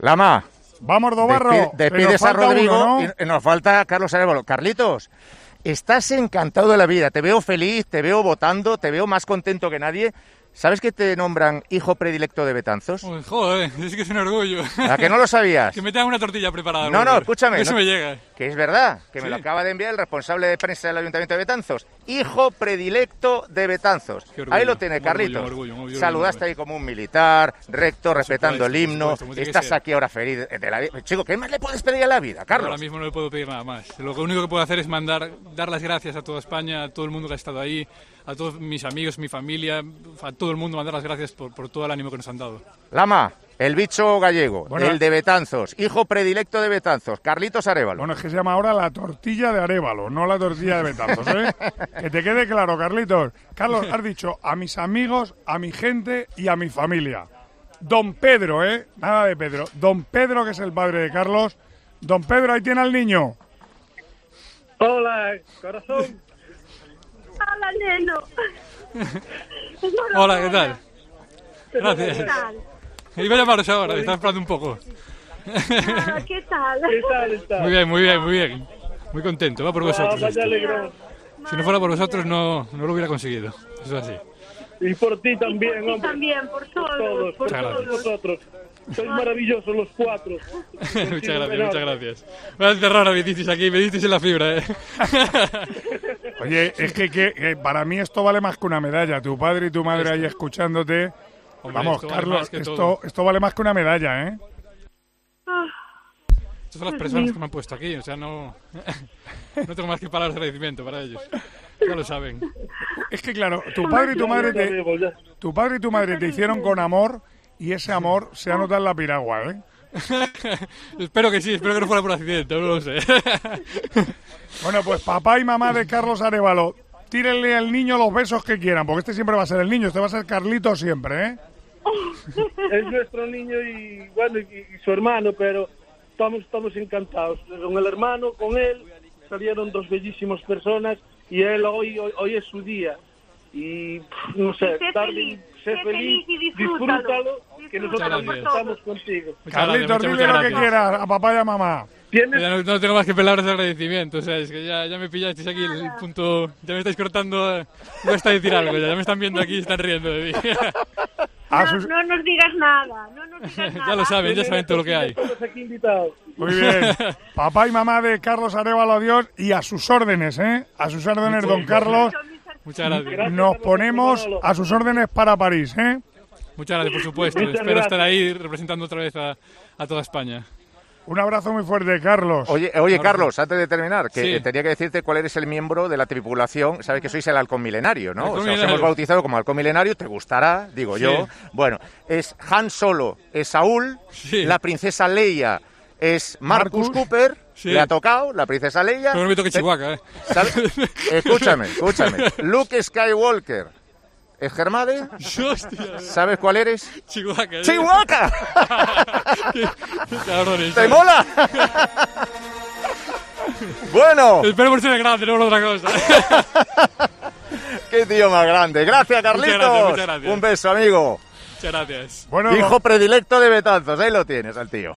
Lama. Vamos, Dobarro. Despides a Rodrigo, uno, ¿no? y nos falta Carlos Arévalo. Carlitos, estás encantado de la vida. Te veo feliz, te veo votando, te veo más contento que nadie. ¿Sabes que te nombran hijo predilecto de Betanzos? Uy, joder, es que es un orgullo. ¿A que no lo sabías? Que me tengan una tortilla preparada. No, escúchame. Eso me llega. Que es verdad, que sí. Me lo acaba de enviar el responsable de prensa del Ayuntamiento de Betanzos. Hijo predilecto de Betanzos. Orgullo, Ahí lo tiene, Carlitos. orgullo, Saludaste ahí como un militar, recto, respetando el himno. Estás aquí ahora feliz de la vida. Chico, ¿qué más le puedes pedir a la vida, Carlos? Ahora mismo no le puedo pedir nada más. Lo único que puedo hacer es dar las gracias a toda España, a todo el mundo que ha estado ahí, a todos mis amigos, mi familia, a todo el mundo, mandar las gracias por todo el ánimo que nos han dado. Lama, el bicho gallego, bueno, el de Betanzos, hijo predilecto de Betanzos, Carlitos Arévalo. Bueno, es que se llama ahora la tortilla de Arévalo, no la tortilla de Betanzos, ¿eh? Que te quede claro, Carlitos. Carlos, has dicho a mis amigos, a mi gente y a mi familia. Don Pedro, ¿eh? Nada de Pedro. Don Pedro, que es el padre de Carlos. Don Pedro, ahí tiene al niño. Hola, corazón. Hola, neno. Hola, ¿qué tal? Gracias. ¿Qué tal? Iba a llamaros ahora, estaba esperando un poco. ¿Qué tal? ¿Qué tal está? Muy bien. Muy contento, va por vosotros. Vaya alegrón. Si no fuera por vosotros no lo hubiera conseguido. Eso es así. Y por ti también, Por ti hombre. también, por todos. Por Muchas todos gracias. vosotros. Sois maravillosos los cuatro. Muchas gracias. Voy a encerrar a Vititis aquí, me disteis en la fibra, ¿eh? Oye, es que para mí esto vale más que una medalla. Tu padre y tu madre ahí escuchándote. Hombre, Vamos, esto vale Carlos, más que todo. esto vale más que una medalla, ¿eh? Estas son las personas que me han puesto aquí, o sea, no tengo más que palabras de agradecimiento para ellos. Ya lo saben. Es que claro, tu padre y tu madre te hicieron con amor y ese amor se anota en la piragua, ¿eh? Espero que sí, espero que no fuera por accidente, no lo sé. Bueno, pues papá y mamá de Carlos Arévalo, tírenle al niño los besos que quieran, porque este siempre va a ser el niño, este va a ser Carlito siempre, ¿eh? Es nuestro niño y bueno y su hermano, pero estamos encantados. Con el hermano, con él, salieron dos bellísimas personas y él hoy es su día. Y no sé, sé feliz y disfrútalo, que nosotros estamos contigo. Carlitos, dile lo que quieras a papá y a mamá. Ya no tengo más que palabras de agradecimiento, o sea, es que ya me pillasteis aquí el punto, ya me estáis cortando, no está decir algo, ya me están viendo aquí y están riendo de mí. No nos digas nada, Ya lo saben, ya saben todo lo que hay. Muy bien. Papá y mamá de Carlos Arévalo, adiós, y a sus órdenes, ¿eh? A sus órdenes, don Carlos. Muchas gracias. Nos ponemos a sus órdenes para París, ¿eh? Muchas gracias, por supuesto. Espero estar ahí representando otra vez a toda España. Un abrazo muy fuerte, Carlos. Oye, Carlos, antes de terminar, que tenía que decirte cuál eres el miembro de la tripulación. Sabes que sois el halcón milenario, ¿no? O sea, os hemos bautizado como halcón milenario, te gustará, digo yo. Bueno, es Han Solo, es Saúl, la princesa Leia es Marcus Cooper, le ha tocado, la princesa Leia. Pero no me toque Chihuahua, ¿eh? Escúchame. Luke Skywalker es Germade. Hostia. ¿Sabes cuál eres? Chihuahua. ¡Chihuahua! Cabrones. ¿Te mola? Bueno. Espero por ser grande, no por otra cosa. ¡Qué tío más grande! ¡Gracias, Carlitos! Muchas gracias. Un beso, amigo. Muchas gracias. Bueno, hijo predilecto de Betanzos, ahí lo tienes al tío.